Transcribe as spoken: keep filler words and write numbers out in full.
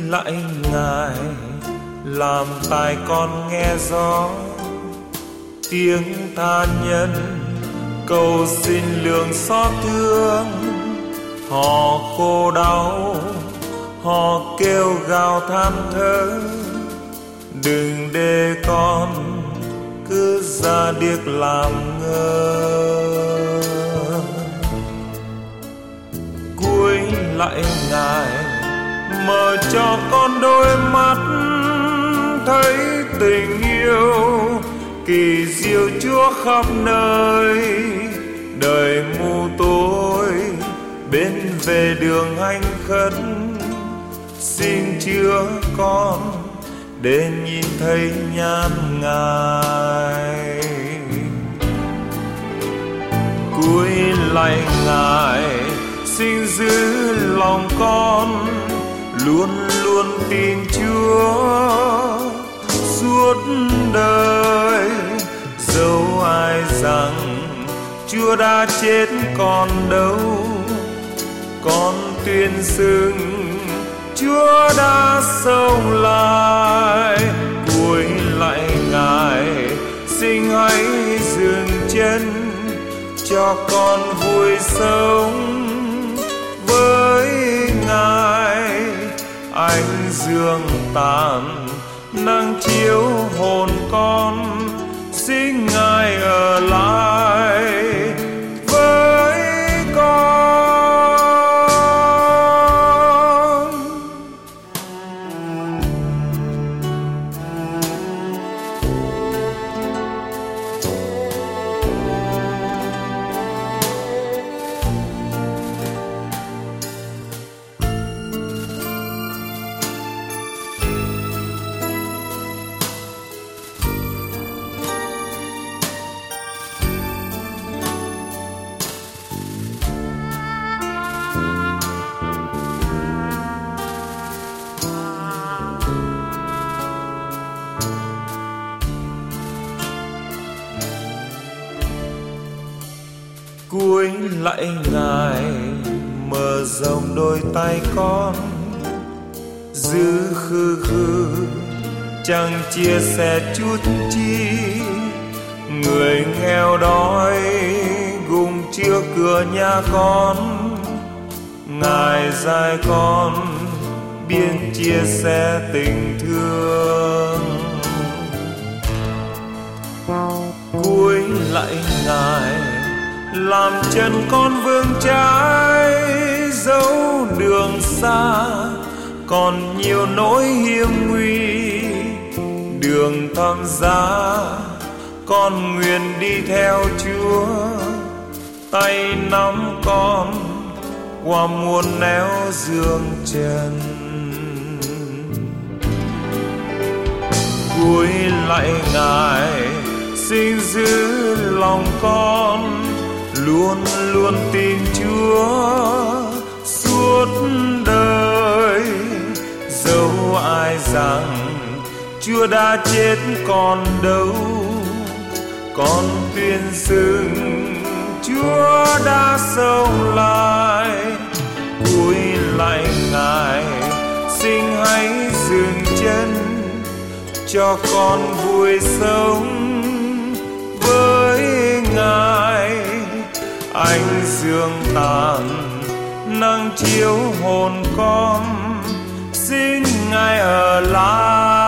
lạy Ngài, làm tai con nghe gió tiếng tha nhân cầu xin lượng xót thương. Họ khô đau, họ kêu gào than thở, đừng để con cứ ra điếc làm ngơ. Cuối lạy Ngài, mở cho con đôi mắt thấy tình yêu kỳ diệu Chúa khắp nơi. Đời mù tối bên về đường hành khất, xin chữa con để nhìn thấy nhan Ngài. Cuối lạy Ngài, xin giữ lòng con luôn luôn tin Chúa suốt đời. Dẫu ai rằng Chúa đã chết còn đâu, con tuyên xưng Chúa đã sống lại. Cuối lạy Ngài, xin hãy dừng chân cho con vui sống với Ngài. Ánh dương tàn nắng chiếu hồn con, xin Ngài ở lại với con. Cuối lạy Ngài, mở rộng đôi tay con, giữ khư khư chẳng chia sẻ chút chi. Người nghèo đói gùng trước cửa nhà con, Ngài dạy con biết chia sẻ tình thương. Cuối lạy Ngài, làm chân con vững chãi, dẫu đường xa còn nhiều nỗi hiểm nguy. Đường thăm giá con nguyện đi theo Chúa, tay nắm con qua muôn néo dương trần. Cuối lạy Ngài, xin giữ lòng con luôn luôn tin Chúa suốt đời. Dẫu ai rằng Chúa đã chết còn đâu, con tuyên xưng Chúa đã sống lại. Cuối lạy Ngài, xin hãy dừng chân cho con vui sống với Ngài. Ánh dương tàn nắng chiếu hồn con, xin Ngài ở lại